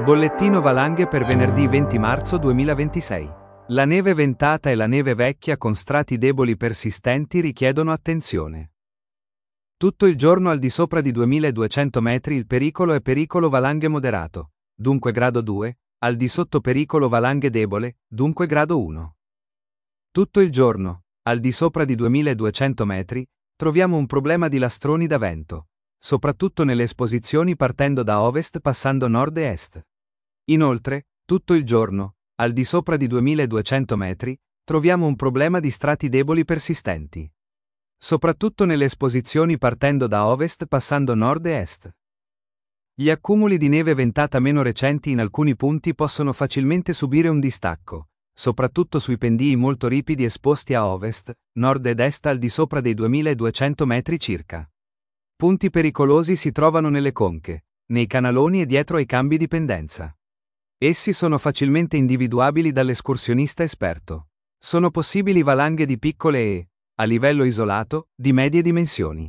Bollettino valanghe per venerdì 20 marzo 2026. La neve ventata e la neve vecchia con strati deboli persistenti richiedono attenzione. Tutto il giorno al di sopra di 2200 metri il pericolo è pericolo valanghe moderato, dunque grado 2, al di sotto pericolo valanghe debole, dunque grado 1. Tutto il giorno, al di sopra di 2200 metri, troviamo un problema di lastroni da vento, soprattutto nelle esposizioni partendo da ovest passando nord e est. Inoltre, tutto il giorno, al di sopra di 2200 metri, troviamo un problema di strati deboli persistenti. Soprattutto nelle esposizioni partendo da ovest passando nord e est. Gli accumuli di neve ventata meno recenti in alcuni punti possono facilmente subire un distacco, soprattutto sui pendii molto ripidi esposti a ovest, nord ed est al di sopra dei 2200 metri circa. Punti pericolosi si trovano nelle conche, nei canaloni e dietro ai cambi di pendenza. Essi sono facilmente individuabili dall'escursionista esperto. Sono possibili valanghe di piccole e, a livello isolato, di medie dimensioni.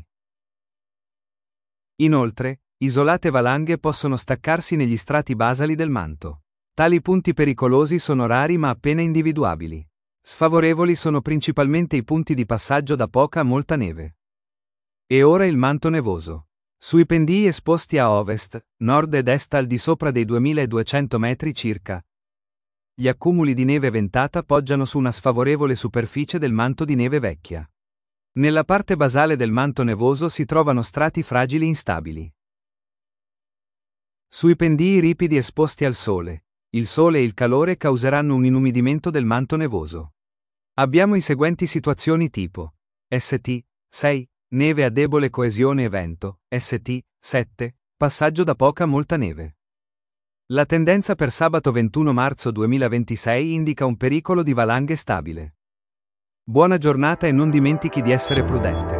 Inoltre, isolate valanghe possono staccarsi negli strati basali del manto. Tali punti pericolosi sono rari ma appena individuabili. Sfavorevoli sono principalmente i punti di passaggio da poca a molta neve. E ora il manto nevoso. Sui pendii esposti a ovest, nord ed est al di sopra dei 2200 metri circa, gli accumuli di neve ventata poggiano su una sfavorevole superficie del manto di neve vecchia. Nella parte basale del manto nevoso si trovano strati fragili instabili. Sui pendii ripidi esposti al sole, il sole e il calore causeranno un inumidimento del manto nevoso. Abbiamo i seguenti situazioni tipo: St. 6. Neve a debole coesione e vento, St. 7. Passaggio da poca a molta neve. La tendenza per sabato 21 marzo 2026 indica un pericolo di valanghe stabile. Buona giornata e non dimentichi di essere prudente.